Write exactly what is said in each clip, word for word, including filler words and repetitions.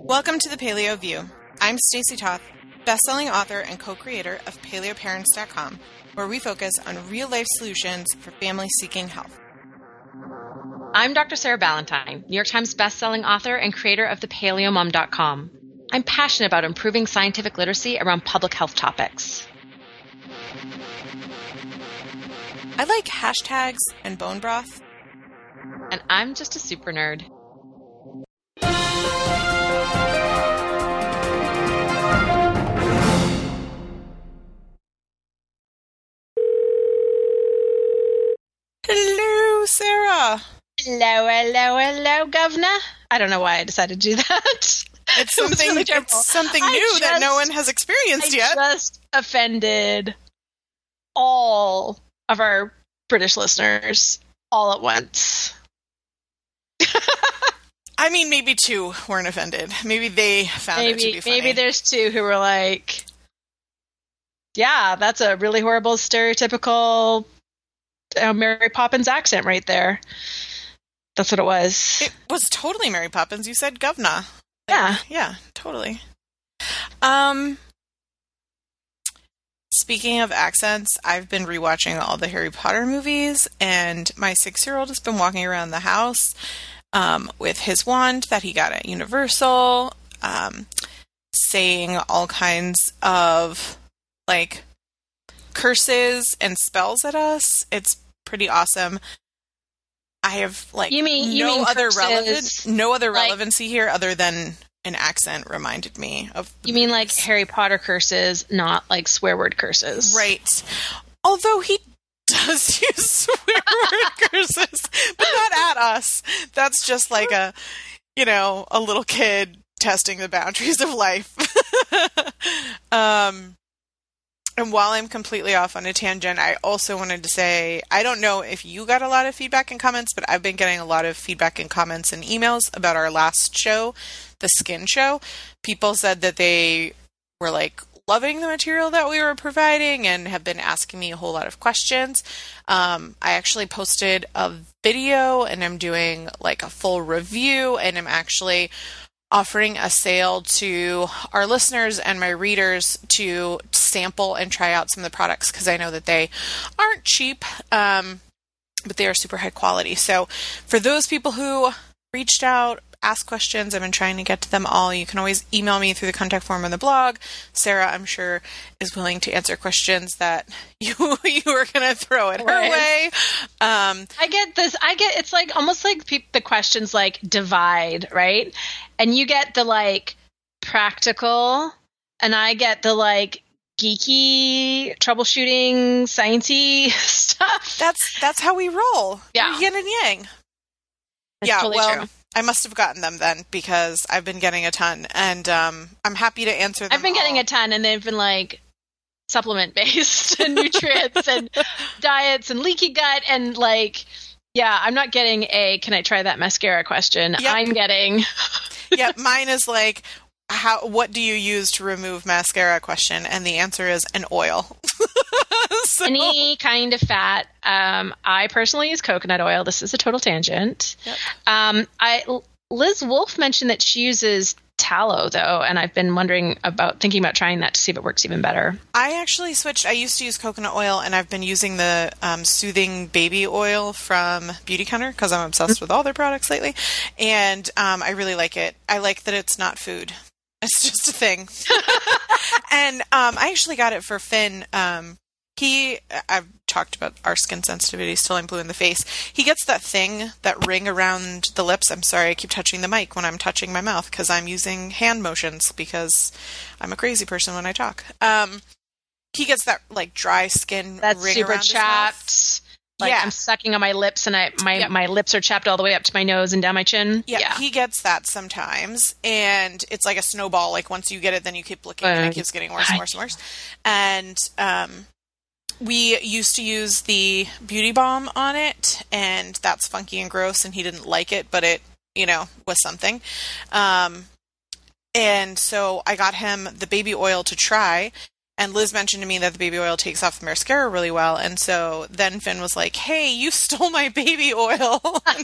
Welcome to the Paleo View. I'm Stacey Toth, best-selling author and co-creator of paleo parents dot com, where we focus on real-life solutions for families seeking health. I'm Doctor Sarah Ballantyne, New York Times best-selling author and creator of the paleo mom dot com. I'm passionate about improving scientific literacy around public health topics. I like hashtags and bone broth. And I'm just a super nerd. Hello, Sarah. Hello, hello, hello, governor. I don't know why I decided to do that. It's something, really it's something I new just, that no one has experienced I yet. I just offended all of our British listeners all at once. I mean, maybe two weren't offended. Maybe they found maybe, it to be funny. Maybe there's two who were like, yeah, that's a really horrible, stereotypical uh, Mary Poppins accent right there. That's what it was. It was totally Mary Poppins. You said govna. Yeah. Yeah, totally. Um, speaking of accents, I've been rewatching all the Harry Potter movies, and my six-year-old has been walking around the house um, with his wand that he got at Universal, um, saying all kinds of, like, curses and spells at us. It's pretty awesome. I have, like, you mean, you no mean other curses, relevant, no other like, relevancy here other than an accent reminded me of the You mean movies. like Harry Potter curses, not like swear word curses. Right. Although he does use swear word curses, but not at us. That's just like a, you know, a little kid testing the boundaries of life. um, and while I'm completely off on a tangent, I also wanted to say, I don't know if you got a lot of feedback and comments, but I've been getting a lot of feedback and comments and emails about our last show, the skin show. People said that they were like loving the material that we were providing and have been asking me a whole lot of questions. Um, I actually posted a video and I'm doing like a full review, and I'm actually offering a sale to our listeners and my readers to sample and try out some of the products, because I know that they aren't cheap, um, but they are super high quality. So for those people who reached out, asked questions, I've been trying to get to them all. You can always email me through the contact form on the blog. Sarah, I'm sure, is willing to answer questions that you you were going to throw at her Right. way. Um, I get this. I get, it's like almost like pe- the questions like divide, right? And you get the like practical, and I get the like geeky, troubleshooting, sciencey stuff. that's that's how we roll. Yeah. We're yin and yang. It's yeah, totally well, true. I must have gotten them then, because I've been getting a ton, and um, I'm happy to answer them I've been getting all. a ton, and they've been like supplement based and nutrients and diets and leaky gut and like, yeah, I'm not getting a can I try that mascara question. Yep. I'm getting Yeah, mine is like, how? What do you use to remove mascara question? And the answer is an oil. So- any kind of fat. Um, I personally use coconut oil. This is a total tangent. Yep. Um, I Liz Wolfe mentioned that she uses tallow though, and I've been wondering about thinking about trying that to see if it works even better. I actually switched. I used to use coconut oil, and I've been using the um, soothing baby oil from Beauty Counter, because I'm obsessed with all their products lately, and um, I really like it. I like that it's not food. It's just a thing. And um, I actually got it for Finn. Um, he, I've talked about our skin sensitivities till I'm blue in the face. He gets that thing, that ring around the lips. I'm sorry, I keep touching the mic when I'm touching my mouth, because I'm using hand motions, because I'm a crazy person when I talk. Um, he gets that like dry skin That's ring super around his mouth. chapped. Like Yeah. I'm sucking on my lips, and I my, Yep. my lips are chapped all the way up to my nose and down my chin. Yeah, Yeah. he gets that sometimes, and it's like a snowball. Like once you get it, then you keep looking, and Uh, it keeps getting worse and worse and worse. And um, we used to use the Beauty Balm on it, and that's funky and gross, and he didn't like it, but it, you know, was something. Um, and so I got him the baby oil to try, and Liz mentioned to me that the baby oil takes off the mascara really well. And so then Finn was like, hey, you stole my baby oil.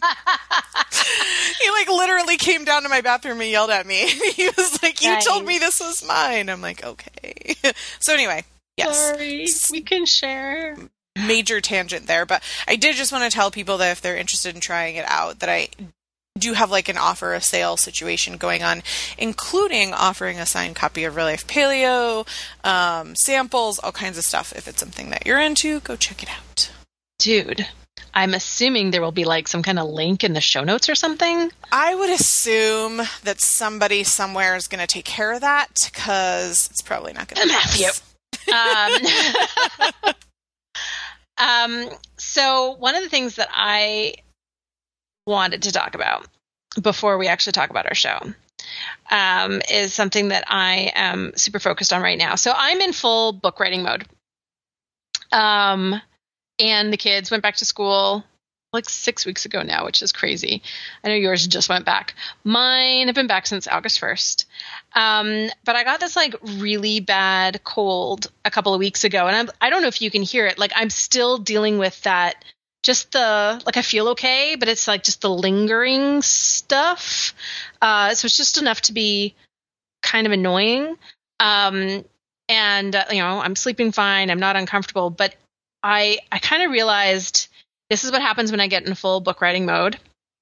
He like literally came down to my bathroom and yelled at me. He was like, you nice. told me this was mine. I'm like, okay. So anyway, yes. Sorry, we can share. Major tangent there, but I did just want to tell people that if they're interested in trying it out, that I do have like an offer, a sale situation going on, including offering a signed copy of Real Life Paleo, um, samples, all kinds of stuff. If it's something that you're into, go check it out. Dude, I'm assuming there will be like some kind of link in the show notes or something. I would assume that somebody somewhere is going to take care of that, because it's probably not going to happen. Um, um, so one of the things that I wanted to talk about before we actually talk about our show um, is something that I am super focused on right now. So I'm in full book writing mode. Um, and the kids went back to school like six weeks ago now, which is crazy. I know yours just went back. Mine have been back since August first. Um, but I got this like really bad cold a couple of weeks ago. And I'm, I don't know if you can hear it. Like I'm still dealing with that. Just the, like, I feel okay, but it's like just the lingering stuff. Uh, so it's just enough to be kind of annoying. Um, and, uh, you know, I'm sleeping fine. I'm not uncomfortable, but I, I kind of realized this is what happens when I get in full book writing mode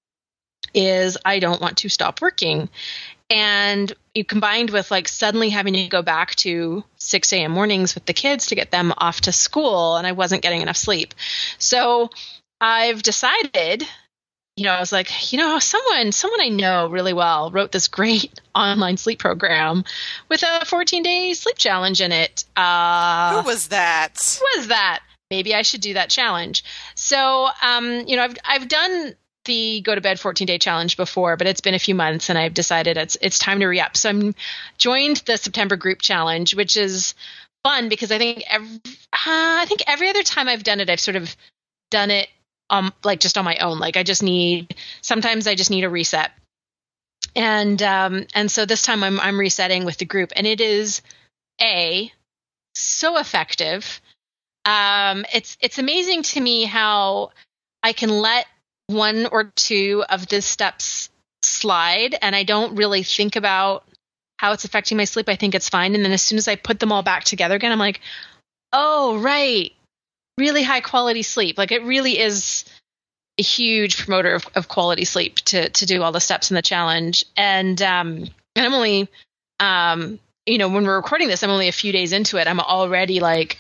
is I don't want to stop working. And you combined with like suddenly having to go back to six a.m. mornings with the kids to get them off to school, and I wasn't getting enough sleep. So I've decided, you know, I was like, you know, someone, someone I know really well wrote this great online sleep program with a fourteen day sleep challenge in it. Uh, Who was that? Who was that? Maybe I should do that challenge. So, um, you know, I've, I've done the go to bed fourteen day challenge before, but it's been a few months and I've decided it's, it's time to re-up. So I'm joined the September group challenge, which is fun because I think every, uh, I think every other time I've done it, I've sort of done it um, like just on my own. Like I just need, sometimes I just need a reset. And, um, and so this time I'm, I'm resetting with the group, and it is a so effective. Um, it's, it's amazing to me how I can let one or two of the steps slide and I don't really think about how it's affecting my sleep. I think it's fine. And then as soon as I put them all back together again, I'm like, oh, right. Really high quality sleep. Like it really is a huge promoter of, of quality sleep to, to do all the steps in the challenge. And, um, and I'm only, um, you know, when we're recording this, I'm only a few days into it. I'm already like,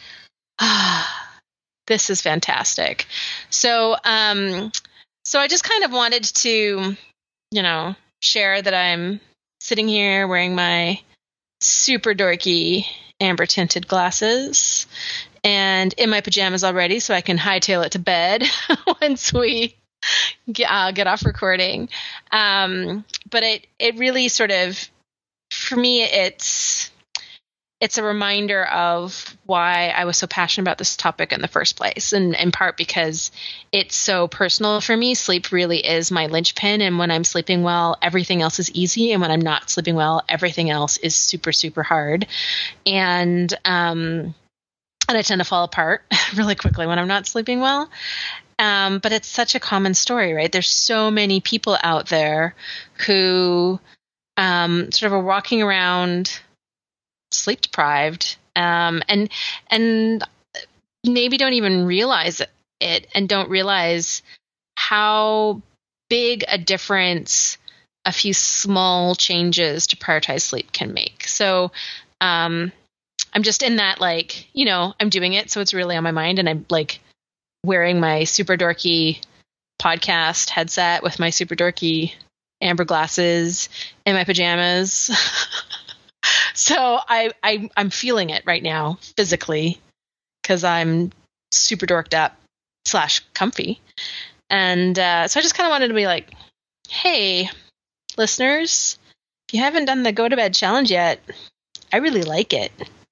ah, this is fantastic. So, um, so I just kind of wanted to, you know, share that I'm sitting here wearing my super dorky amber tinted glasses and in my pajamas already, so I can hightail it to bed once we get, uh, get off recording. Um, but it, it really sort of, for me, it's, it's a reminder of why I was so passionate about this topic in the first place. And in part because it's so personal for me. Sleep really is my linchpin. And when I'm sleeping well, everything else is easy. And when I'm not sleeping well, everything else is super, super hard. And, um, and I tend to fall apart really quickly when I'm not sleeping well. Um, but it's such a common story, right? There's so many people out there who, um, sort of are walking around sleep deprived, um, and and maybe don't even realize it, and don't realize how big a difference a few small changes to prioritize sleep can make. So um, I'm just in that, like, you know, I'm doing it, so it's really on my mind, and I'm like wearing my super dorky podcast headset with my super dorky amber glasses in my pajamas. So I, I, I'm feeling it right now physically because I'm super dorked up slash comfy. And uh, so I just kind of wanted to be like, hey, listeners, if you haven't done the Go to Bed challenge yet, I really like it.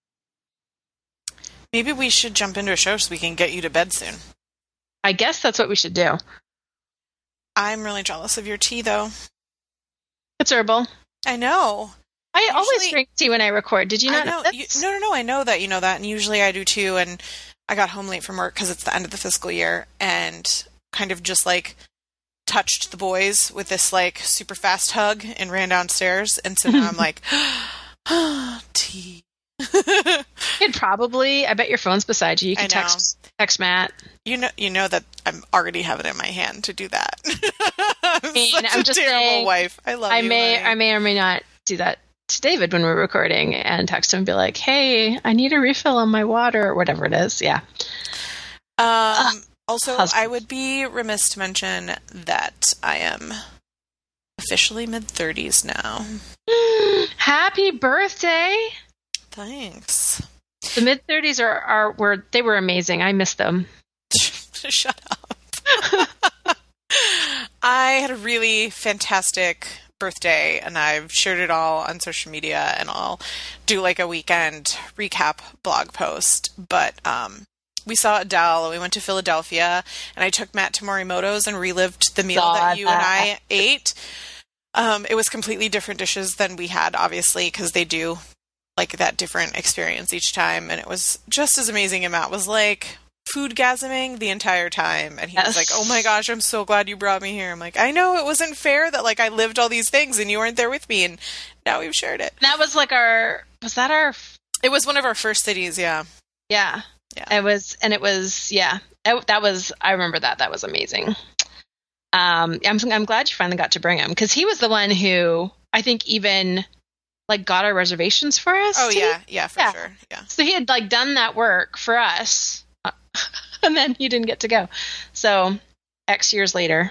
Maybe we should jump into a show so we can get you to bed soon. I guess that's what we should do. I'm really jealous of your tea, though. It's herbal. I know. I usually, always drink tea when I record. Did you not I know? know You, no, no, no. I know that you know that, and usually I do too. And I got home late from work because it's the end of the fiscal year, and kind of just like touched the boys with this like super fast hug and ran downstairs. And so now I'm like, ah, tea. You could probably. I bet your phone's beside you. You can text text Matt. You know, you know that I'm already have it in my hand to do that. I'm I mean, such I'm a just terrible saying, wife. I love I you. may, honey. I may or may not do that to David when we're recording and text him and be like, "Hey, I need a refill on my water," or whatever it is. Yeah. Um. Uh, also, husband. I would be remiss to mention that I am officially mid thirties now. Happy birthday! Thanks. The mid thirties are are were they were amazing. I miss them. Shut up. I had a really fantastic birthday, and I've shared it all on social media, and I'll do like a weekend recap blog post. But um, we saw Adele, we went to Philadelphia, and I took Matt to Morimoto's and relived the meal Saw that you that. and I ate. Um, it was completely different dishes than we had, obviously, because they do like that different experience each time, and it was just as amazing. And Matt was like food-gasming the entire time, and he Yes. was like, "Oh my gosh, I'm so glad you brought me here." I'm like, I know it wasn't fair that like I lived all these things and you weren't there with me, and now we've shared it. That was like our was that our It was one of our first cities, yeah. yeah Yeah. it was and it was yeah it, that was I remember that that was amazing. Um, I'm I'm glad you finally got to bring him because he was the one who I think even like got our reservations for us. Oh too. yeah, yeah, for Yeah. sure, yeah. So he had like done that work for us, and then he didn't get to go. So X years later,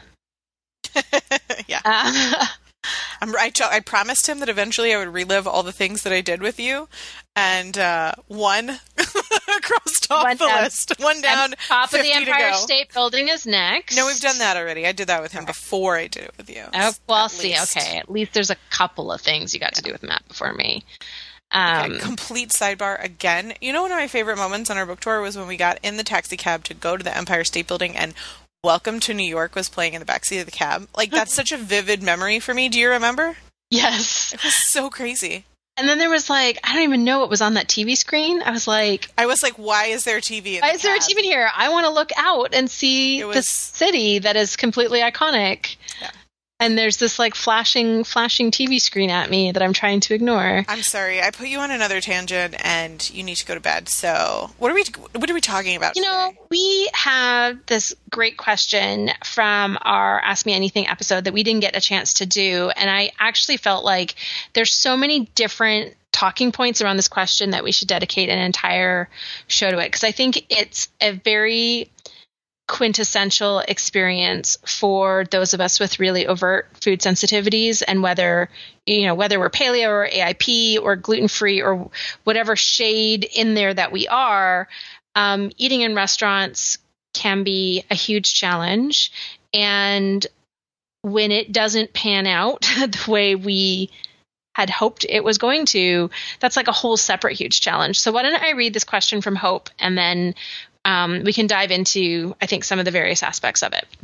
Yeah. uh, I'm, I, I promised him that eventually I would relive all the things that I did with you, and uh, one crossed off One the down. list. One down, top of the fifty to Empire go. State Building is next. No, we've done that already. I did that with him before I did it with you. Oh, well, I'll At see. least. Okay, at least there's a couple of things you got to do with Matt before me. Um, Okay, complete sidebar again. You know, one of my favorite moments on our book tour was when we got in the taxi cab to go to the Empire State Building, and Welcome to New York was playing in the backseat of the cab. Like, that's such a vivid memory for me. Do you remember? Yes. It was so crazy. And then there was like, I don't even know what was on that T V screen. I was like, I was like, why is there a T V in why the is there a cab? T V in here? I want to look out and see It this was- city that is completely iconic. Yeah. And there's this like flashing, flashing T V screen at me that I'm trying to ignore. I'm sorry. I put you on another tangent, and you need to go to bed. So, what are we? What are we talking about? You know, today? we have this great question from our Ask Me Anything episode that we didn't get a chance to do. And I actually felt like there's so many different talking points around this question that we should dedicate an entire show to it. Because I think it's a very quintessential experience for those of us with really overt food sensitivities, and whether, you know, whether we're paleo or A I P or gluten-free or whatever shade in there that we are, um, eating in restaurants can be a huge challenge. And when it doesn't pan out the way we had hoped it was going to, that's like a whole separate huge challenge. So why don't I read this question from Hope, and then um, we can dive into, I think, some of the various aspects of it.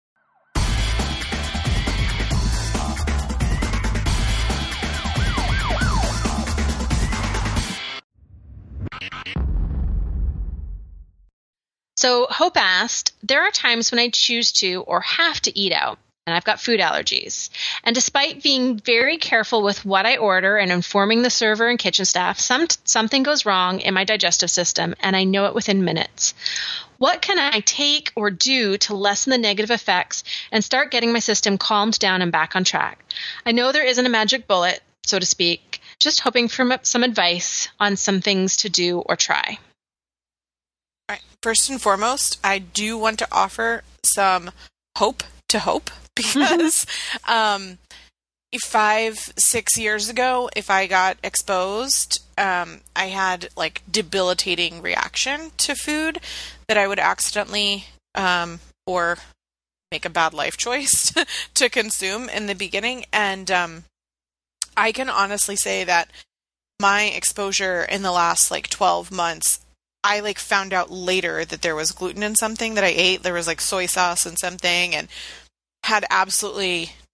So Hope asked, there are times when I choose to or have to eat out, and I've got food allergies. And despite being very careful with what I order and informing the server and kitchen staff, some, something goes wrong in my digestive system, and I know it within minutes. What can I take or do to lessen the negative effects and start getting my system calmed down and back on track? I know there isn't a magic bullet, so to speak, just hoping for some advice on some things to do or try. All right. First and foremost, I do want to offer some hope to Hope, because um, five, six years ago, if I got exposed, um, I had like debilitating reaction to food that I would accidentally um, or make a bad life choice to consume in the beginning. And um, I can honestly say that my exposure in the last like twelve months, I like found out later that there was gluten in something that I ate. There was like soy sauce in something, and had absolutely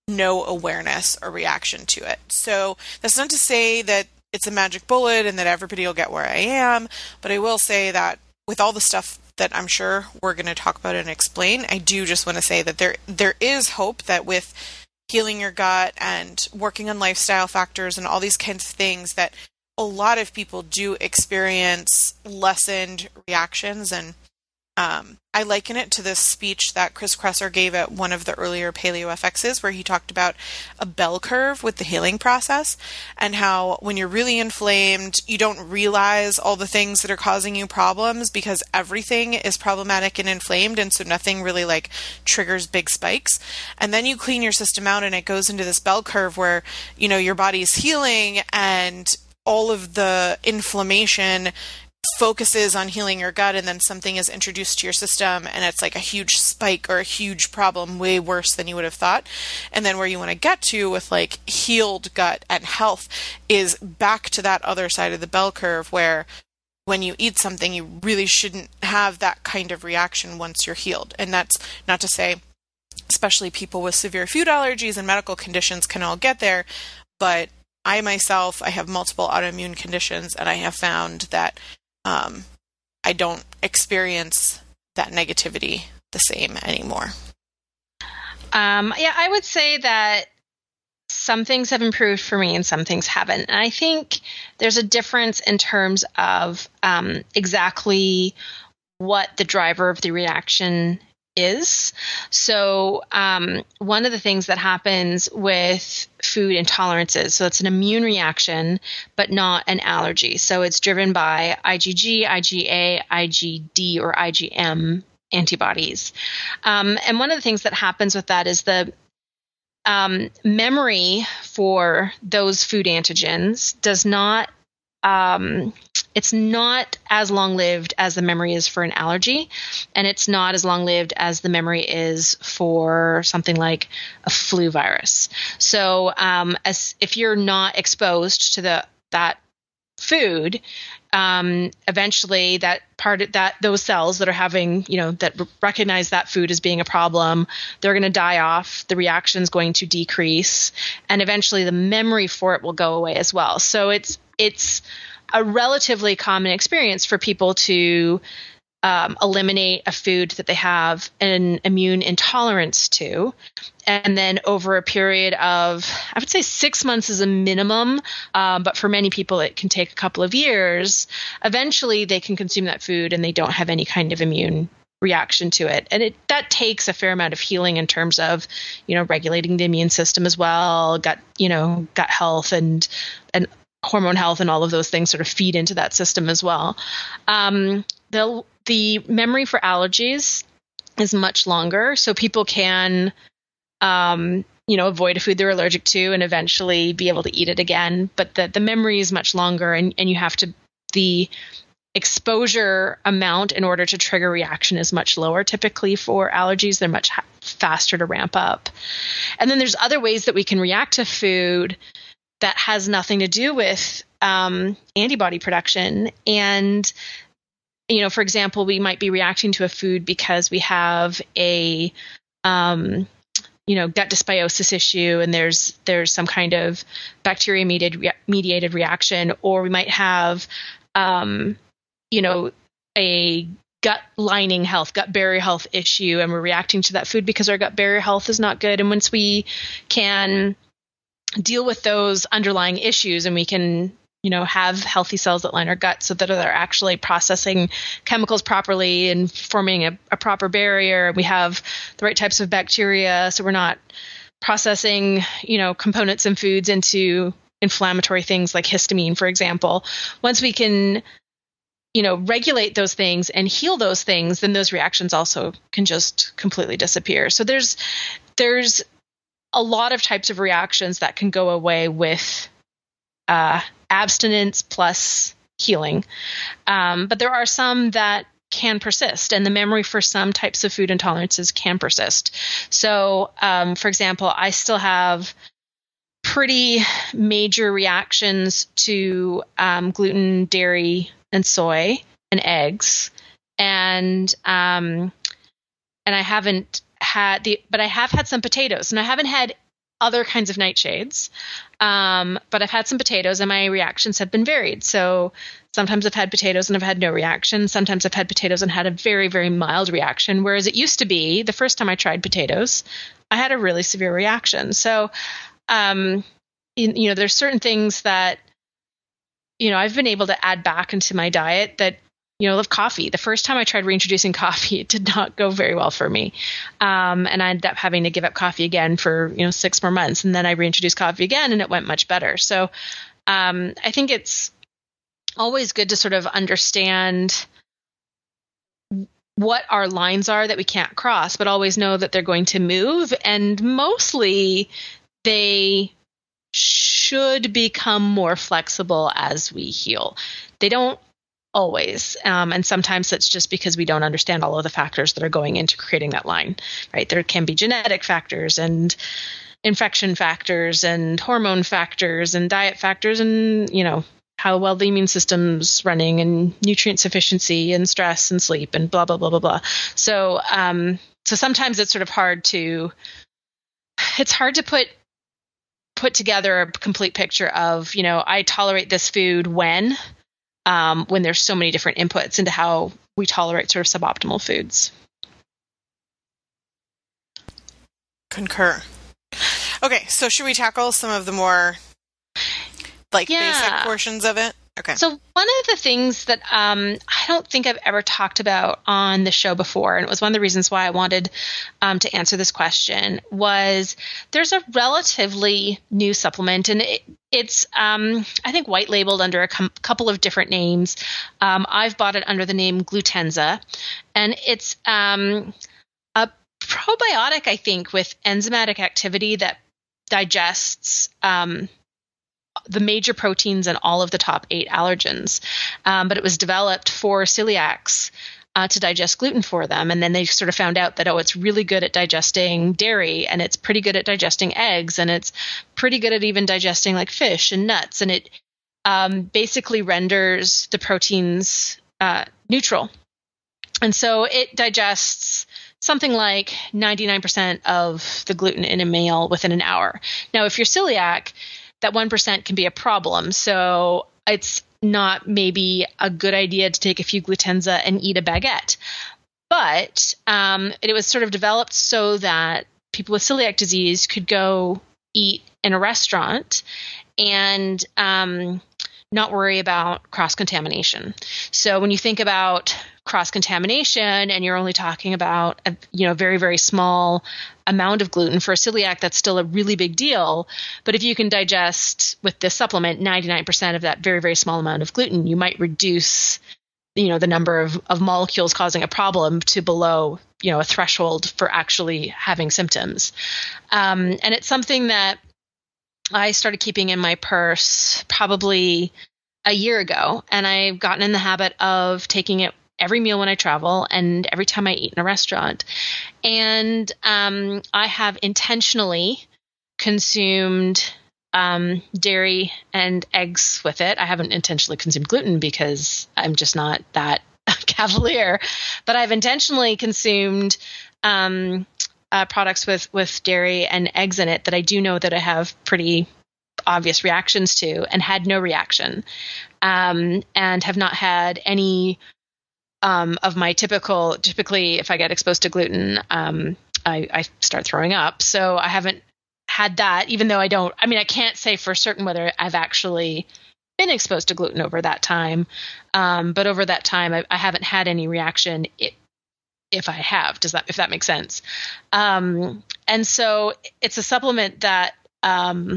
no awareness or reaction to it. So that's not to say that it's a magic bullet and that everybody will get where I am, but I will say that with all the stuff that I'm sure we're going to talk about and explain, I do just want to say that there there is hope that with healing your gut and working on lifestyle factors and all these kinds of things, that a lot of people do experience lessened reactions. And um, I liken it to this speech that Chris Kresser gave at one of the earlier Paleo F Xs, where he talked about a bell curve with the healing process, and how when you're really inflamed, you don't realize all the things that are causing you problems because everything is problematic and inflamed, and so nothing really like triggers big spikes. And then you clean your system out and it goes into this bell curve where, you know, your body's healing and all of the inflammation focuses on healing your gut, and then something is introduced to your system and it's like a huge spike or a huge problem, way worse than you would have thought. And then where you want to get to with like healed gut and health is back to that other side of the bell curve, where when you eat something, you really shouldn't have that kind of reaction once you're healed. And that's not to say especially people with severe food allergies and medical conditions can all get there, but I myself, I have multiple autoimmune conditions, and I have found that Um, I don't experience that negativity the same anymore. Um, yeah, I would say that some things have improved for me and some things haven't. And I think there's a difference in terms of um, exactly what the driver of the reaction is. So um, one of the things that happens with food intolerances, so it's an immune reaction, but not an allergy. So it's driven by IgG, IgA, IgD, or IgM antibodies. Um, and one of the things that happens with that is the um, memory for those food antigens does not um, it's not as long-lived as the memory is for an allergy, and it's not as long-lived as the memory is for something like a flu virus. So um, as if you're not exposed to the that food, um, eventually that part of that those cells that are having, you know, that recognize that food as being a problem, they're going to die off. The reaction's going to decrease, and eventually the memory for it will go away as well. So it's it's a relatively common experience for people to um, eliminate a food that they have an immune intolerance to. And then over a period of, I would say six months is a minimum, um, but for many people it can take a couple of years. Eventually they can consume that food and they don't have any kind of immune reaction to it. And it that takes a fair amount of healing in terms of, you know, regulating the immune system as well, gut, you know, gut health and and hormone health and all of those things sort of feed into that system as well. Um, the the memory for allergies is much longer, so people can, um, you know, avoid a food they're allergic to and eventually be able to eat it again. But the the memory is much longer, and and you have to the exposure amount in order to trigger reaction is much lower. Typically for allergies, they're much ha- faster to ramp up. And then there's other ways that we can react to food that has nothing to do with um, antibody production. And, you know, for example, we might be reacting to a food because we have a, um, you know, gut dysbiosis issue, and there's there's some kind of bacteria mediated re- mediated reaction, or we might have, um, you know, a gut lining health, gut barrier health issue, and we're reacting to that food because our gut barrier health is not good. And once we can deal with those underlying issues, and we can, you know, have healthy cells that line our gut so that they're actually processing chemicals properly and forming a, a proper barrier. We have the right types of bacteria, so we're not processing, you know, components in foods into inflammatory things like histamine, for example. Once we can, you know, regulate those things and heal those things, then those reactions also can just completely disappear. So there's there's a lot of types of reactions that can go away with uh, abstinence plus healing. Um, but there are some that can persist, and the memory for some types of food intolerances can persist. So, um, for example, I still have pretty major reactions to um, gluten, dairy, and soy, and eggs. And um, and I haven't had the, but I have had some potatoes, and I haven't had other kinds of nightshades. Um, but I've had some potatoes and my reactions have been varied. So sometimes I've had potatoes and I've had no reaction. Sometimes I've had potatoes and had a very, very mild reaction. Whereas it used to be the first time I tried potatoes, I had a really severe reaction. So, um, in, you know, there's certain things that, you know, I've been able to add back into my diet that, you know, I love coffee. The first time I tried reintroducing coffee, it did not go very well for me. Um, and I ended up having to give up coffee again for, you know, six more months. And then I reintroduced coffee again and it went much better. So um, I think it's always good to sort of understand what our lines are that we can't cross, but always know that they're going to move. And mostly they should become more flexible as we heal. They don't always. Um, and sometimes that's just because we don't understand all of the factors that are going into creating that line, right? There can be genetic factors and infection factors and hormone factors and diet factors and, you know, how well the immune system's running and nutrient sufficiency and stress and sleep and blah, blah, blah, blah, blah. So, um, so sometimes it's sort of hard to, it's hard to put, put together a complete picture of, you know, I tolerate this food when, Um, when there's so many different inputs into how we tolerate sort of suboptimal foods. Concur. Okay, so should we tackle some of the more like yeah. basic portions of it? Okay. So one of the things that um, I don't think I've ever talked about on the show before, and it was one of the reasons why I wanted um, to answer this question, was there's a relatively new supplement, and it, it's, um, I think, white labeled under a com- couple of different names. Um, I've bought it under the name Glutenza, and it's um, a probiotic, I think, with enzymatic activity that digests um the major proteins and all of the top eight allergens. Um, but it was developed for celiacs uh, to digest gluten for them. And then they sort of found out that, oh, it's really good at digesting dairy and it's pretty good at digesting eggs and it's pretty good at even digesting like fish and nuts. And it um, basically renders the proteins uh, neutral. And so it digests something like ninety-nine percent of the gluten in a meal within an hour. Now, if you're celiac, that one percent can be a problem. So it's not maybe a good idea to take a few Glutenza and eat a baguette. But um, it was sort of developed so that people with celiac disease could go eat in a restaurant and um, not worry about cross-contamination. So when you think about cross-contamination and you're only talking about a you know very, very small amount of gluten for a celiac, that's still a really big deal. But if you can digest with this supplement ninety-nine percent of that very, very small amount of gluten, you might reduce you know the number of, of molecules causing a problem to below you know a threshold for actually having symptoms. Um, and it's something that I started keeping in my purse probably a year ago, and I've gotten in the habit of taking it every meal when I travel and every time I eat in a restaurant. And um, I have intentionally consumed um, dairy and eggs with it. I haven't intentionally consumed gluten because I'm just not that cavalier, but I've intentionally consumed um, uh, products with, with dairy and eggs in it that I do know that I have pretty obvious reactions to and had no reaction um, and have not had any Um, of my typical, typically if I get exposed to gluten, um, I, I start throwing up. So I haven't had that, even though I don't, I mean, I can't say for certain whether I've actually been exposed to gluten over that time. Um, but over that time, I, I haven't had any reaction if, if I have, does that, if that makes sense. Um, and so it's a supplement that um,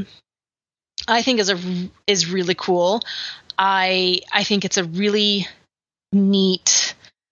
I think is a, is really cool. I, I think it's a really neat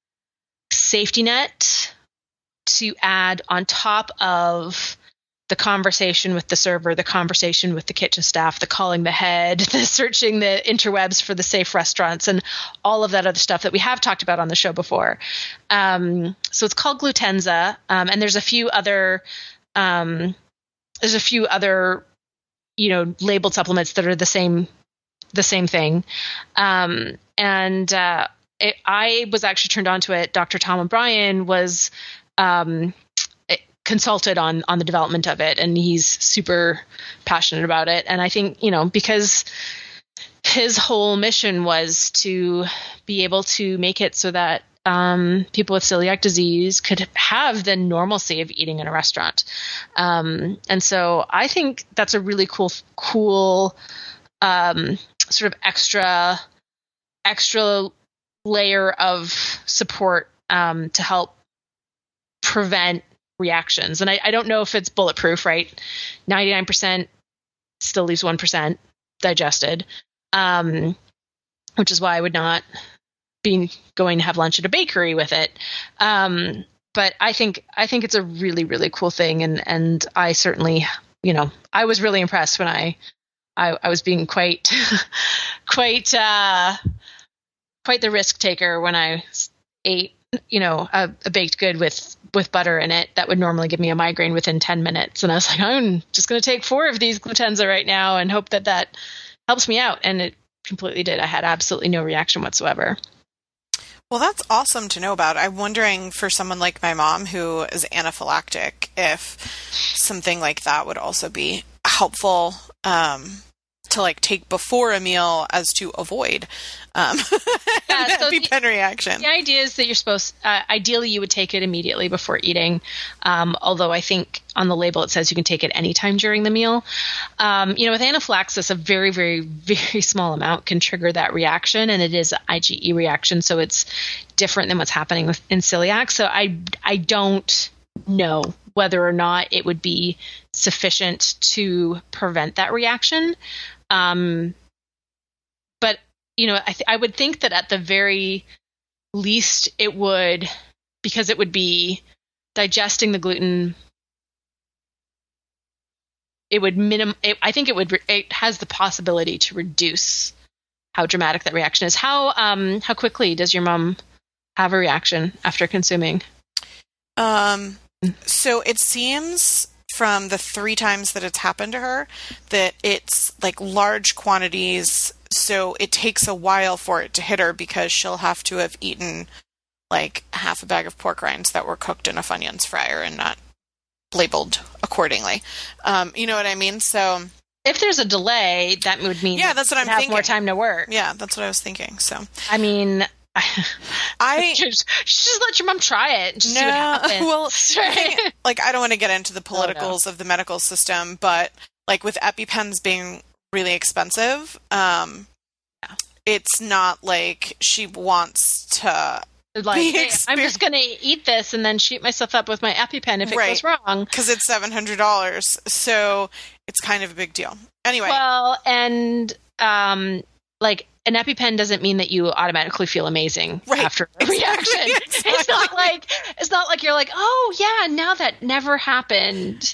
safety net to add on top of the conversation with the server, the conversation with the kitchen staff, the calling the head, the searching the interwebs for the safe restaurants, and all of that other stuff that we have talked about on the show before. Um, so it's called Glutenza, um, and there's a few other um, there's a few other you know labeled supplements that are the same the same thing, um, and uh, It, I was actually turned on to it. Doctor Tom O'Brien was um, consulted on on the development of it, and he's super passionate about it. And I think, you know, because his whole mission was to be able to make it so that um, people with celiac disease could have the normalcy of eating in a restaurant. Um, and so I think that's a really cool, cool um, sort of extra, extra layer of support um, to help prevent reactions. And I, I don't know if it's bulletproof, right? ninety-nine percent still leaves one percent digested, um, which is why I would not be going to have lunch at a bakery with it. Um, but I think I think it's a really, really cool thing. And, and I certainly, you know, I was really impressed when I I, I was being quite quite uh, quite the risk taker when I ate, you know, a, a baked good with with butter in it that would normally give me a migraine within ten minutes. And I was like, I'm just going to take four of these Glutenza right now and hope that that helps me out. And it completely did. I had absolutely no reaction whatsoever. Well, that's awesome to know about. I'm wondering for someone like my mom who is anaphylactic, if something like that would also be helpful um, to like take before a meal as to avoid um, yeah, an so EpiPen the, reaction. The idea is that you're supposed, uh, ideally you would take it immediately before eating. Um, although I think on the label it says you can take it anytime during the meal. Um, you know, with anaphylaxis, a very, very, very small amount can trigger that reaction, and it is an IgE reaction, so it's different than what's happening with, in celiac. So I, I don't know whether or not it would be sufficient to prevent that reaction. Um, but, you know, I, th- I would think that at the very least it would, because it would be digesting the gluten, it would minim. It, I think it would. Re- it has the possibility to reduce how dramatic that reaction is. How um how quickly does your mom have a reaction after consuming? Um. So it seems from the three times that it's happened to her that it's like large quantities. So it takes a while for it to hit her because she'll have to have eaten like half a bag of pork rinds that were cooked in a Funyuns fryer and not labeled accordingly. Um, you know what I mean? So if there's a delay, that would mean yeah, that's what I'm have thinking. More time to work. Yeah, that's what I was thinking. So I mean, I just, just let your mom try it and just no, see what happens. Well, thing, like I don't want to get into the politicals oh, no. of the medical system, but like with EpiPens being really expensive, um, yeah. it's not like she wants to. Like, hey, I'm just going to eat this and then shoot myself up with my EpiPen if it right. goes wrong. Because it's seven hundred dollars. So it's kind of a big deal. Anyway. Well, and um, like an EpiPen doesn't mean that you automatically feel amazing right. after a reaction. Exactly. It's not like it's not like you're like, oh, yeah, now that never happened.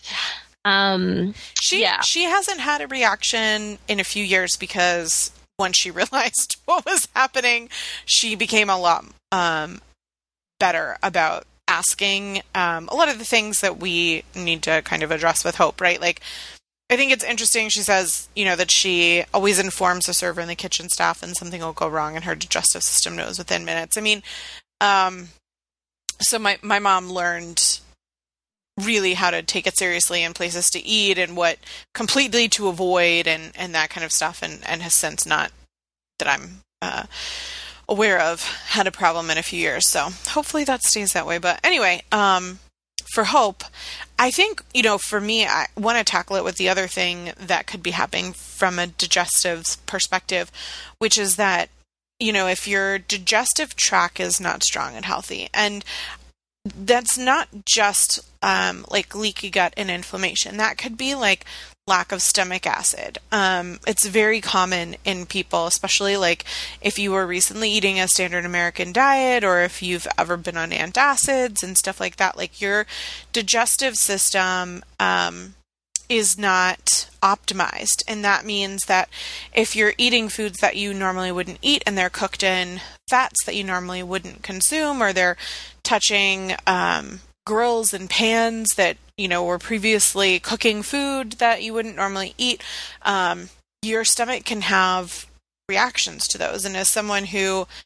Um, she yeah. She hasn't had a reaction in a few years because once she realized what was happening, she became a lot um, better about asking um, a lot of the things that we need to kind of address with Hope, right? Like, I think it's interesting. She says, you know, that she always informs the server and the kitchen staff and something will go wrong and her digestive system knows within minutes. I mean, um, so my, my mom learned really how to take it seriously and places to eat and what completely to avoid and, and that kind of stuff. And, and has since not, that I'm uh, aware of, had a problem in a few years. So hopefully that stays that way. But anyway, um, for Hope, I think, you know, for me, I want to tackle it with the other thing that could be happening from a digestive perspective, which is that, you know, if your digestive tract is not strong and healthy, and that's not just um, like leaky gut and inflammation. That could be like lack of stomach acid. Um, it's very common in people, especially like if you were recently eating a standard American diet or if you've ever been on antacids and stuff like that. Like your digestive system um, is not optimized. And that means that if you're eating foods that you normally wouldn't eat and they're cooked in fats that you normally wouldn't consume, or they're touching um, grills and pans that, you know, were previously cooking food that you wouldn't normally eat, um, your stomach can have reactions to those. And as someone who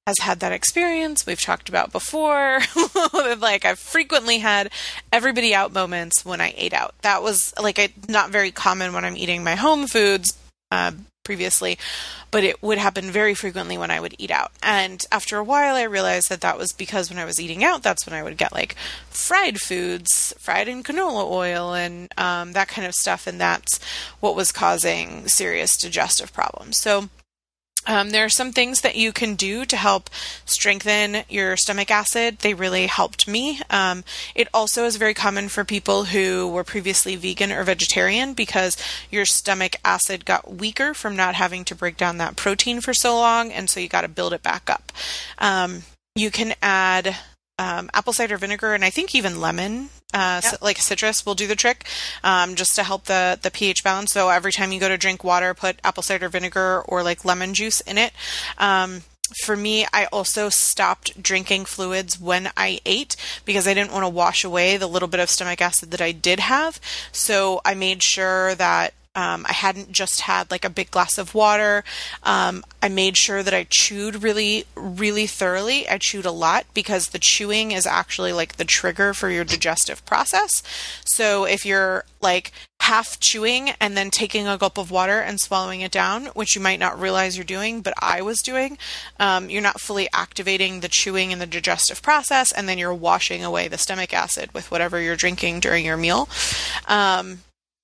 has had that experience. We've talked about before. Like, I've frequently had everybody out moments when I ate out. That was like a, not very common when I'm eating my home foods uh, previously, but it would happen very frequently when I would eat out. And after a while, I realized that that was because when I was eating out, that's when I would get like fried foods, fried in canola oil and um, that kind of stuff. And that's what was causing serious digestive problems. So Um, there are some things that you can do to help strengthen your stomach acid. They really helped me. Um, it also is very common for people who were previously vegan or vegetarian because your stomach acid got weaker from not having to break down that protein for so long, and so you got to build it back up. Um, you can add um, apple cider vinegar and I think even lemon, uh, yep. so, like citrus will do the trick, um, just to help the, the pH balance. So every time you go to drink water, put apple cider vinegar or like lemon juice in it. Um, for me, I also stopped drinking fluids when I ate because I didn't want to wash away the little bit of stomach acid that I did have. So I made sure that Um, I hadn't just had like a big glass of water. Um, I made sure that I chewed really, really thoroughly. I chewed a lot because the chewing is actually like the trigger for your digestive process. So if you're like half chewing and then taking a gulp of water and swallowing it down, which you might not realize you're doing, but I was doing, um, you're not fully activating the chewing and the digestive process, and then you're washing away the stomach acid with whatever you're drinking during your meal. Um,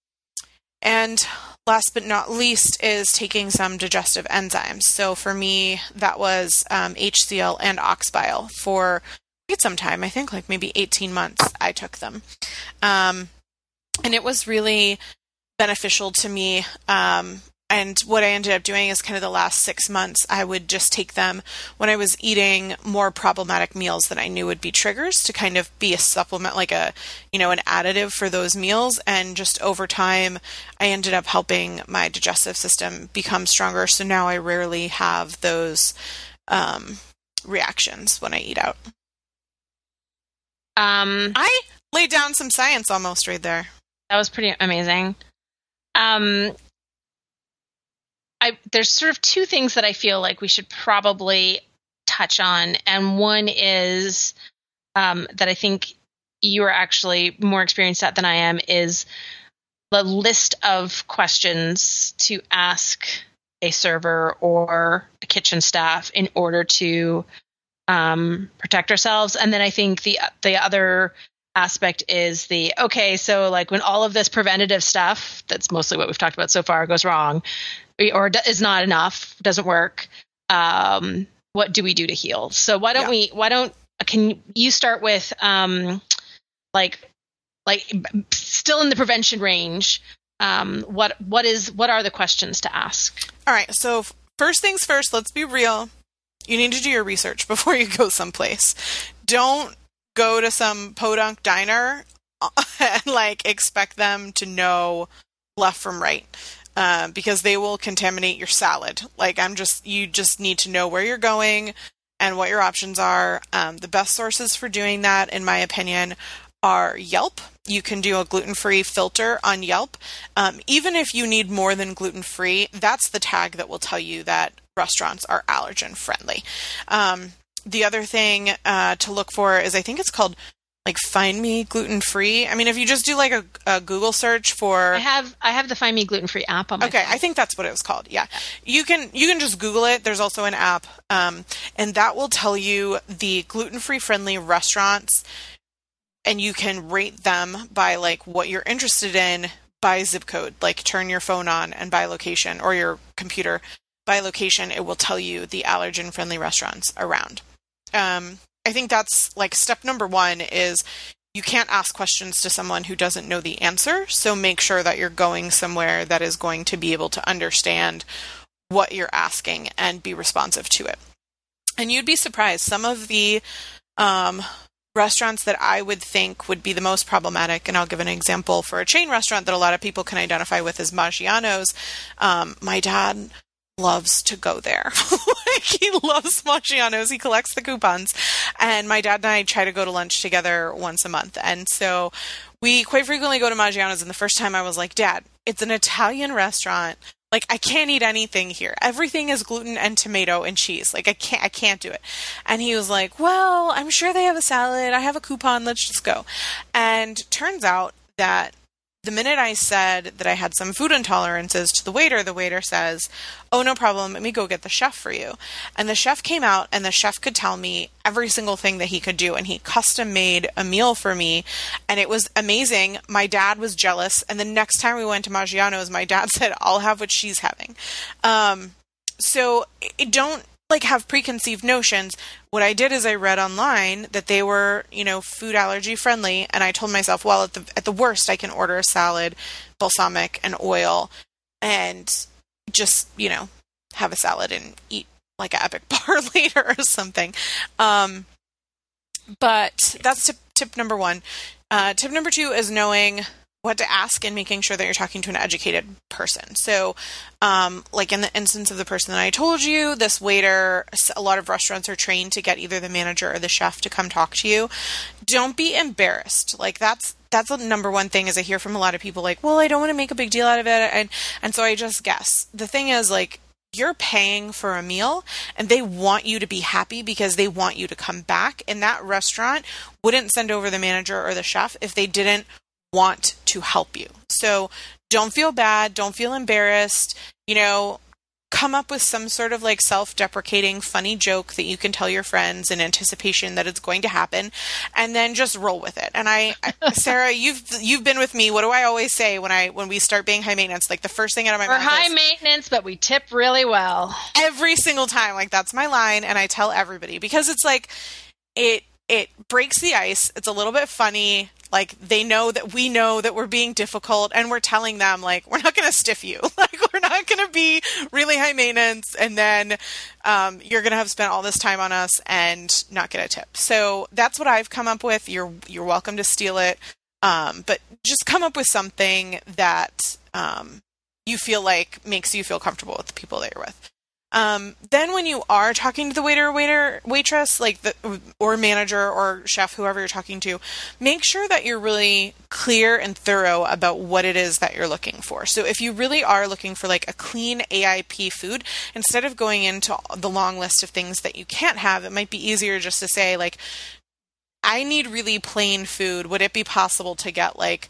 And last but not least is taking some digestive enzymes. So for me, that was um, H C L and ox bile for quite some time. I think like maybe eighteen months I took them. Um, and it was really beneficial to me. Um, and what I ended up doing is kind of the last six months, I would just take them when I was eating more problematic meals that I knew would be triggers to kind of be a supplement, like a, you know, an additive for those meals. And just over time, I ended up helping my digestive system become stronger. So now I rarely have those um, reactions when I eat out. Um, I laid down some science almost right there. That was pretty amazing. Um, I, there's sort of two things that I feel like we should probably touch on. And one is um, that I think you are actually more experienced at than I am, is the list of questions to ask a server or a kitchen staff in order to um, protect ourselves. And then I think the the other aspect is the, okay, so like when all of this preventative stuff, that's mostly what we've talked about so far, goes wrong, or is not enough, doesn't work, um, what do we do to heal? So why don't yeah. we, why don't, can you start with, um, like, like still in the prevention range, um, what, what is, what are the questions to ask? All right. So first things first, let's be real. You need to do your research before you go someplace. Don't go to some podunk diner and like expect them to know left from right. Uh, because they will contaminate your salad. Like I'm just, you just need to know where you're going and what your options are. Um, the best sources for doing that, in my opinion, are Yelp. You can do a gluten-free filter on Yelp. Um, even if you need more than gluten-free, that's the tag that will tell you that restaurants are allergen friendly. Um, the other thing uh, to look for is, I think it's called like Find Me Gluten Free. I mean, if you just do like a, a Google search for, I have I have the Find Me Gluten Free app on my okay, phone. I think that's what it was called. Yeah, you can you can just Google it. There's also an app, um, and that will tell you the gluten free friendly restaurants, and you can rate them by like what you're interested in by zip code. Like turn your phone on and by location, or your computer by location. It will tell you the allergen friendly restaurants around. Um, I think that's like step number one is you can't ask questions to someone who doesn't know the answer. So make sure that you're going somewhere that is going to be able to understand what you're asking and be responsive to it. And you'd be surprised. Some of the um, restaurants that I would think would be the most problematic, and I'll give an example for a chain restaurant that a lot of people can identify with, is Maggiano's. Um, my dad loves to go there. Like he loves Maggiano's. He collects the coupons. And my dad and I try to go to lunch together once a month. And so we quite frequently go to Maggiano's. And the first time I was like, Dad, it's an Italian restaurant. Like, I can't eat anything here. Everything is gluten and tomato and cheese. Like, I can't, I can't do it. And he was like, well, I'm sure they have a salad. I have a coupon. Let's just go. And turns out that the minute I said that I had some food intolerances to the waiter, the waiter says, oh, no problem. Let me go get the chef for you. And the chef came out, and the chef could tell me every single thing that he could do. And he custom made a meal for me. And it was amazing. My dad was jealous. And the next time we went to Maggiano's, my dad said, I'll have what she's having. Um, so it, don't like have preconceived notions. What I did is I read online that they were, you know, food allergy friendly. And I told myself, well, at the, at the worst, I can order a salad, balsamic, and oil, and just, you know, have a salad and eat like an epic bar later or something. Um, but that's tip, tip number one. Uh, tip number two is knowing what to ask and making sure that you're talking to an educated person. So, um, like in the instance of the person that I told you, this waiter, a lot of restaurants are trained to get either the manager or the chef to come talk to you. Don't be embarrassed. Like that's, that's the number one thing is I hear from a lot of people like, well, I don't want to make a big deal out of it. And, and so I just guess. The thing is like, you're paying for a meal and they want you to be happy because they want you to come back. And that restaurant wouldn't send over the manager or the chef if they didn't want to help you. So don't feel bad. Don't feel embarrassed. You know, come up with some sort of like self-deprecating funny joke that you can tell your friends in anticipation that it's going to happen, and then just roll with it. And I, Sarah, you've you've been with me. What do I always say when I when we start being high maintenance? Like the first thing out of my We're mouth high is, maintenance, but we tip really well. Every single time. Like that's my line, and I tell everybody because it's like it it breaks the ice. It's a little bit funny. Like they know that we know that we're being difficult, and we're telling them like we're not going to stiff you. Like we're not going to be really high maintenance, and then um, you're going to have spent all this time on us and not get a tip. So that's what I've come up with. You're you're welcome to steal it, um, but just come up with something that um, you feel like makes you feel comfortable with the people that you're with. Um, then when you are talking to the waiter, waiter, waitress, like the, or manager or chef, whoever you're talking to, make sure that you're really clear and thorough about what it is that you're looking for. So if you really are looking for like a clean A I P food, instead of going into the long list of things that you can't have, it might be easier just to say like, I need really plain food. Would it be possible to get like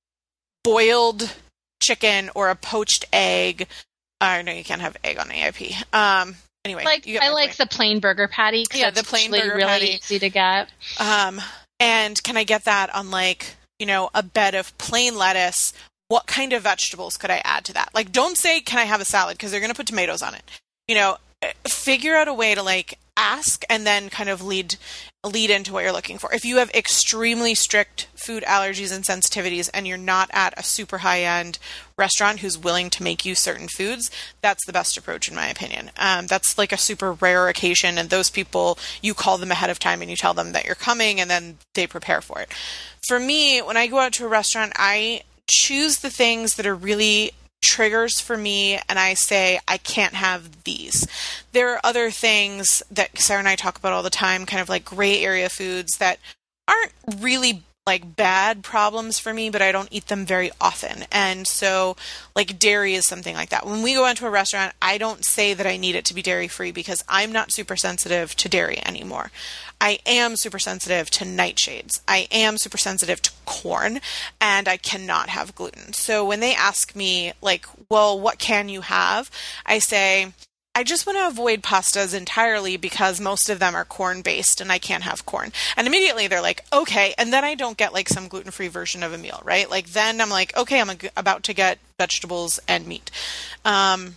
boiled chicken or a poached egg? Uh, no, you can't have egg on A I P. Um, anyway, like I like point. the plain burger patty. Yeah, the plain burger really patty. Easy to get. Um, and can I get that on like you know a bed of plain lettuce? What kind of vegetables could I add to that? Like, don't say, "Can I have a salad?" Because they're going to put tomatoes on it. You know, figure out a way to like ask and then kind of lead lead into what you're looking for. If you have extremely strict food allergies and sensitivities and you're not at a super high-end restaurant who's willing to make you certain foods, that's the best approach in my opinion. Um, that's like a super rare occasion, and those people, you call them ahead of time and you tell them that you're coming and then they prepare for it. For me, when I go out to a restaurant, I choose the things that are really triggers for me, and I say, I can't have these. There are other things that Sarah and I talk about all the time, kind of like gray area foods that aren't really like bad problems for me, but I don't eat them very often. And so like dairy is something like that. When we go into a restaurant, I don't say that I need it to be dairy free because I'm not super sensitive to dairy anymore. I am super sensitive to nightshades. I am super sensitive to corn, and I cannot have gluten. So when they ask me like, well, what can you have? I say, I just want to avoid pastas entirely because most of them are corn-based and I can't have corn. And immediately they're like, okay. And then I don't get like some gluten-free version of a meal, right? Like then I'm like, okay, I'm about to get vegetables and meat. Um,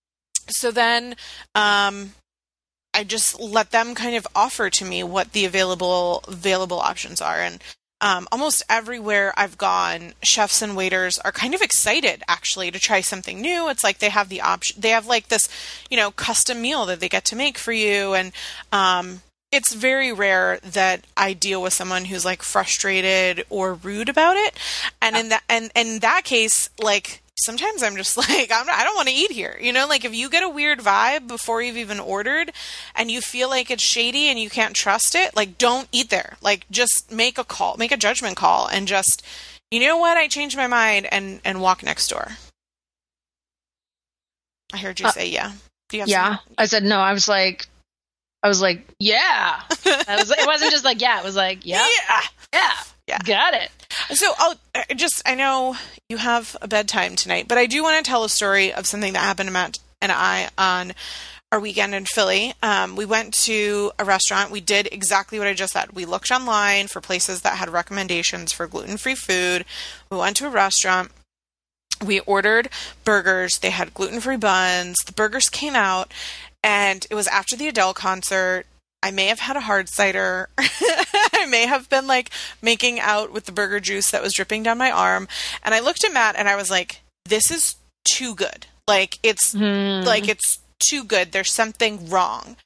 so then um, I just let them kind of offer to me what the available available options are. And Um, almost everywhere I've gone, chefs and waiters are kind of excited actually to try something new. It's like they have the option, they have like this, you know, custom meal that they get to make for you. And, um, it's very rare that I deal with someone who's like frustrated or rude about it. And in that, and, and in that case, like, sometimes I'm just like, I'm not, I don't want to eat here. You know, like if you get a weird vibe before you've even ordered and you feel like it's shady and you can't trust it, like don't eat there. Like just make a call, make a judgment call and just, you know what? I changed my mind and, and walk next door. I heard you Uh, say yeah. Do you have Yeah. some- I said no. I was like, I was like, yeah. I was, it wasn't just like, yeah. It was like, yeah. Yeah. Yeah. Yeah. Got it. So I'll uh, just, I know you have a bedtime tonight, but I do want to tell a story of something that happened to Matt and I on our weekend in Philly. Um, we went to a restaurant. We did exactly what I just said. We looked online for places that had recommendations for gluten-free food. We went to a restaurant. We ordered burgers. They had gluten-free buns. The burgers came out, and it was after the Adele concert. I may have had a hard cider. I may have been like making out with the burger juice that was dripping down my arm. And I looked at Matt and I was like, this is too good. Like it's Hmm. like it's too good. There's something wrong.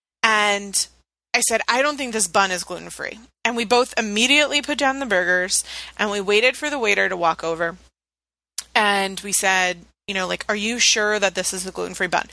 And I said, I don't think this bun is gluten-free. And we both immediately put down the burgers and we waited for the waiter to walk over. And we said, you know, like, are you sure that this is the gluten-free bun?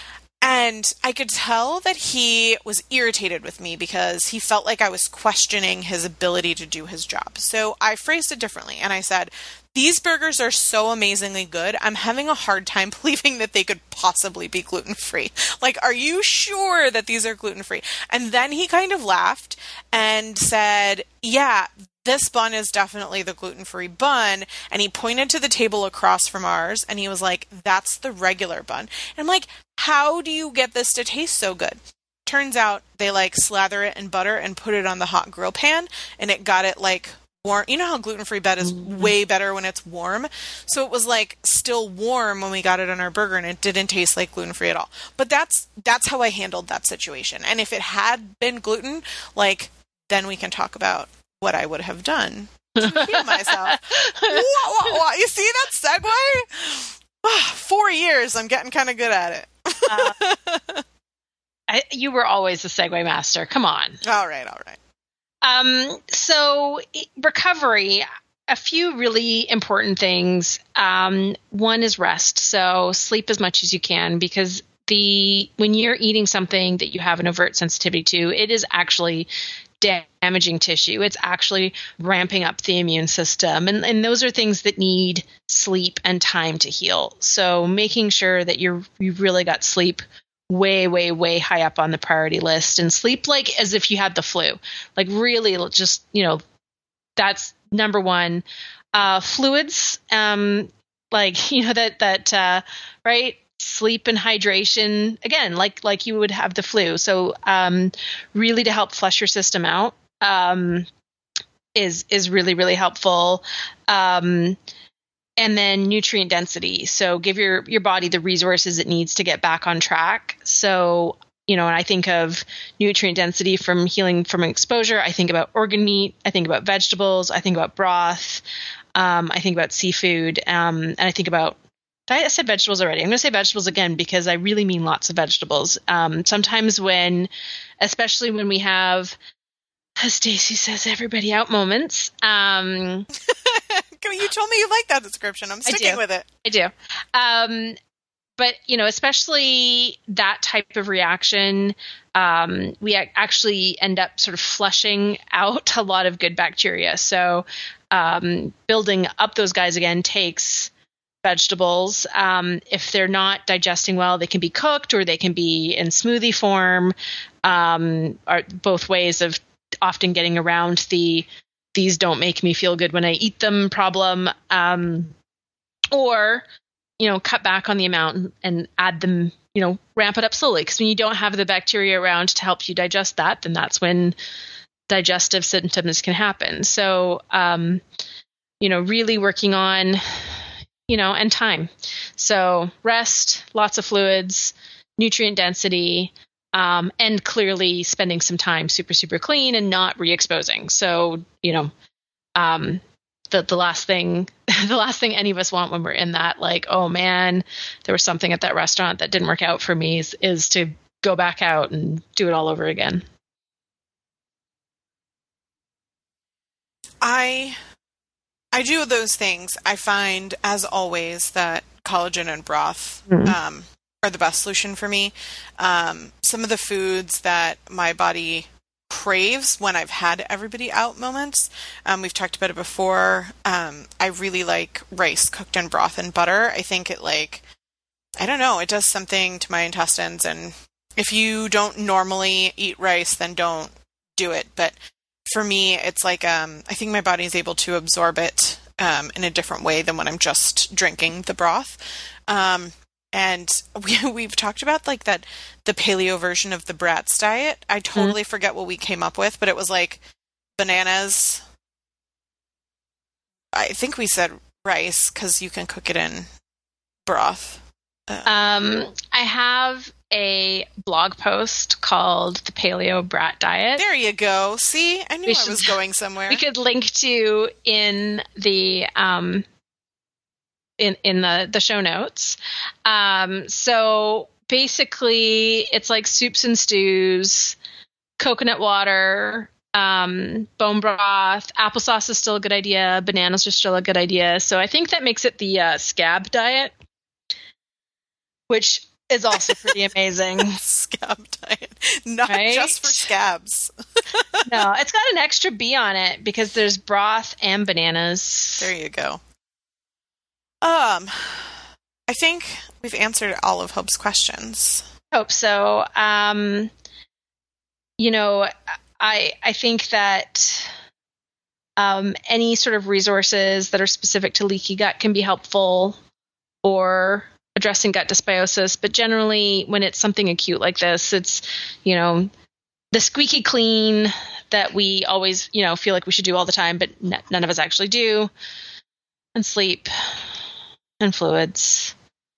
And I could tell that he was irritated with me because he felt like I was questioning his ability to do his job. So I phrased it differently and I said, these burgers are so amazingly good. I'm having a hard time believing that they could possibly be gluten-free. Like, are you sure that these are gluten-free? And then he kind of laughed and said, yeah, this bun is definitely the gluten-free bun. And he pointed to the table across from ours and he was like, that's the regular bun. And I'm like, how do you get this to taste so good? Turns out they like slather it in butter and put it on the hot grill pan and it got it like warm. You know how gluten-free bread is way better when it's warm? So it was like still warm when we got it on our burger and it didn't taste like gluten-free at all. But that's that's how I handled that situation. And if it had been gluten, like then we can talk about what I would have done to heal myself. Whoa, whoa, whoa. You see that segue? Four years. I'm getting kind of good at it. uh, I, you were always the segue master. Come on. All right, all right. Um, so recovery, a few really important things. Um, one is rest. So sleep as much as you can because the when you're eating something that you have an overt sensitivity to, it is actually damaging tissue. It's actually ramping up the immune system. And, and those are things that need sleep and time to heal. So making sure that you're, you've really got sleep way, way, way high up on the priority list and sleep like as if you had the flu, like really just, you know, that's number one. Uh, fluids, um, like, you know, that, that, uh, right. Sleep and hydration, again, like like you would have the flu. So um, really to help flush your system out um, is is really, really helpful. Um, and then nutrient density. So give your, your body the resources it needs to get back on track. So, you know, and I think of nutrient density from healing from exposure. I think about organ meat. I think about vegetables. I think about broth. Um, I think about seafood. Um, and I think about I said vegetables already. I'm going to say vegetables again because I really mean lots of vegetables. Um, sometimes when, especially when we have, as Stacey says, everybody out moments. Um, You told me you like that description. I'm sticking with it. I do. Um, but, you know, especially that type of reaction, um, we actually end up sort of flushing out a lot of good bacteria. So um, building up those guys again takes vegetables. Um, if they're not digesting well, they can be cooked or they can be in smoothie form. Um, are both ways of often getting around the these don't make me feel good when I eat them problem. Um, or, you know, cut back on the amount and add them, you know, ramp it up slowly. Because when you don't have the bacteria around to help you digest that, then that's when digestive symptoms can happen. So, um, you know, really working on you know, and time. So rest, lots of fluids, nutrient density, um, and clearly spending some time super, super clean and not re-exposing. So, you know, um, the, the last thing, the last thing any of us want when we're in that, like, oh man, there was something at that restaurant that didn't work out for me is, is to go back out and do it all over again. I I do those things. I find, as always, that collagen and broth mm-hmm. um, are the best solution for me. Um, some of the foods that my body craves when I've had everybody out moments, um, we've talked about it before. Um, I really like rice cooked in broth and butter. I think it like I don't know, it does something to my intestines, and if you don't normally eat rice, then don't do it. But for me, it's like, um, I think my body is able to absorb it um, in a different way than when I'm just drinking the broth. Um, and we, we've talked about like that, the paleo version of the Bratz diet. I totally mm-hmm. forget what we came up with, but it was like bananas. I think we said rice because you can cook it in broth. Uh, um, I have a blog post called The Paleo Brat Diet. There you go. See, I knew we I should, was going somewhere. We could link to in the um, in in the the show notes. Um, so basically, it's like soups and stews, coconut water, um, bone broth, applesauce is still a good idea. Bananas are still a good idea. So I think that makes it the uh, scab diet, which is also pretty amazing. Scab diet. Not right? just for scabs. No, it's got an extra B on it because there's broth and bananas. There you go. Um, I think we've answered all of Hope's questions. Hope so. Um, you know, I I think that um, any sort of resources that are specific to leaky gut can be helpful, or addressing gut dysbiosis, but generally when it's something acute like this, it's, you know, the squeaky clean that we always, you know, feel like we should do all the time, but n- none of us actually do, and sleep and fluids,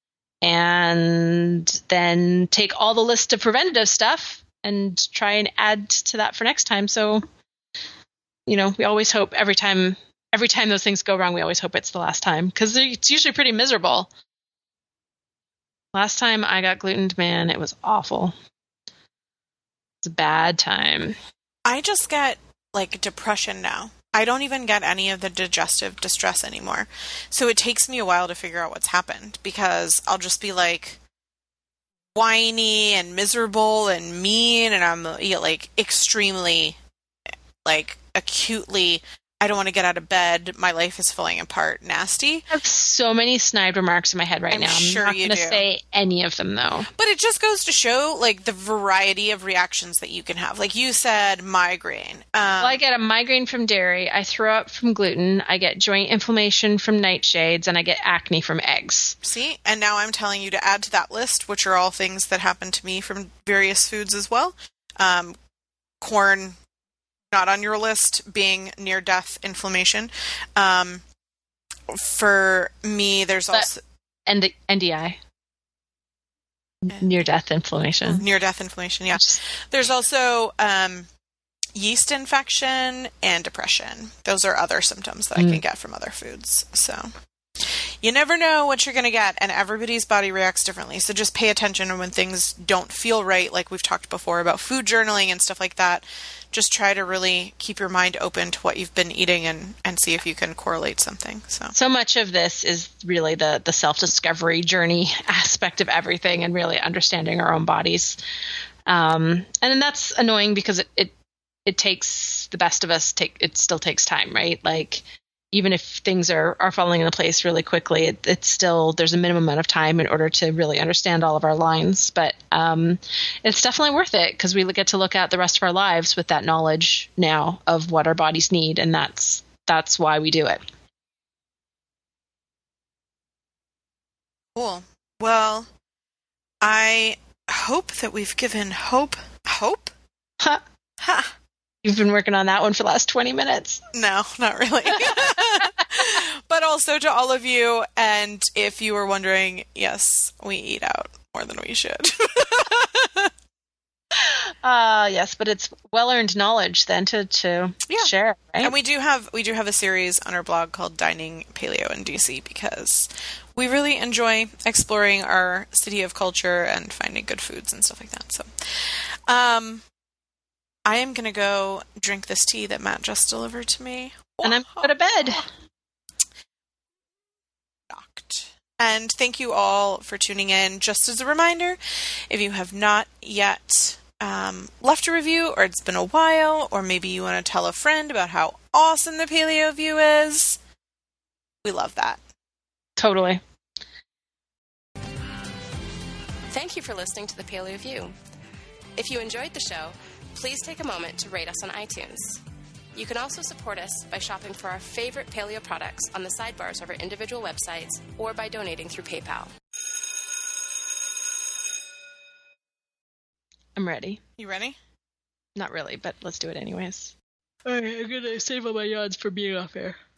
and then take all the list of preventative stuff and try and add to that for next time. So, you know, we always hope every time, every time those things go wrong, we always hope it's the last time, because it's usually pretty miserable. Last time I got glutened, man, it was awful. It's a bad time. I just get, like, depression now. I don't even get any of the digestive distress anymore. So it takes me a while to figure out what's happened, because I'll just be, like, whiny and miserable and mean, and I'm, you know, like, extremely, like, acutely, I don't want to get out of bed. My life is falling apart. Nasty. I have so many snide remarks in my head right I'm now. I'm sure not you going to do. say any of them, though. But it just goes to show, like, the variety of reactions that you can have. Like you said, migraine. Um, well, I get a migraine from dairy. I throw up from gluten. I get joint inflammation from nightshades, and I get acne from eggs. See? And now I'm telling you to add to that list, which are all things that happen to me from various foods as well. Um, corn, not on your list, being near-death inflammation. Um, for me, there's but, also... And the N D I. Near-death inflammation. Near-death inflammation, yeah. There's also um, yeast infection and depression. Those are other symptoms that mm. I can get from other foods. So you never know what you're going to get, and everybody's body reacts differently. So just pay attention when things don't feel right, like we've talked before about food journaling and stuff like that. Just try to really keep your mind open to what you've been eating and, and see if you can correlate something. So so much of this is really the, the self-discovery journey aspect of everything, and really understanding our own bodies. Um, and then that's annoying because it, it, it takes the best of us take, it still takes time, right? Like, even if things are, are falling into place really quickly, it, it's still, there's a minimum amount of time in order to really understand all of our lines. But um, it's definitely worth it, because we get to look at the rest of our lives with that knowledge now of what our bodies need. And that's, that's why we do it. Cool. Well, I hope that we've given hope. Hope? Ha. Ha. You've been working on that one for the last twenty minutes. No, not really. But also to all of you, and if you were wondering, yes, we eat out more than we should. uh yes, but it's well-earned knowledge then to, to yeah. share, right? And we do have we do have a series on our blog called Dining Paleo in D C, because we really enjoy exploring our city of culture and finding good foods and stuff like that. So, um, I am going to go drink this tea that Matt just delivered to me. And I'm going to go to bed. And thank you all for tuning in. Just as a reminder, if you have not yet um, left a review, or it's been a while, or maybe you want to tell a friend about how awesome the Paleo View is, we love that. Totally. Thank you for listening to the Paleo View. If you enjoyed the show, please take a moment to rate us on iTunes. You can also support us by shopping for our favorite paleo products on the sidebars of our individual websites or by donating through PayPal. I'm ready. You ready? Not really, but let's do it anyways. All right, I'm going to save all my yawns for being off air.